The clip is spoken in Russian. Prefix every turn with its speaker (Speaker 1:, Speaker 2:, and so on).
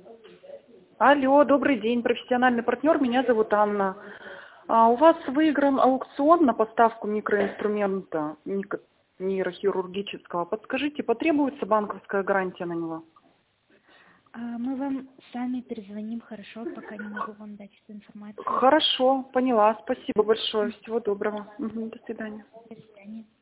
Speaker 1: Алло, добрый день, профессиональный партнер, меня зовут Анна. У вас выигран аукцион на поставку микроинструмента нейрохирургического. Подскажите, потребуется банковская гарантия на него?
Speaker 2: Мы вам сами перезвоним, хорошо, пока не могу вам дать эту информацию.
Speaker 1: Хорошо, поняла. Спасибо большое. Всего доброго. До свидания.
Speaker 2: До свидания.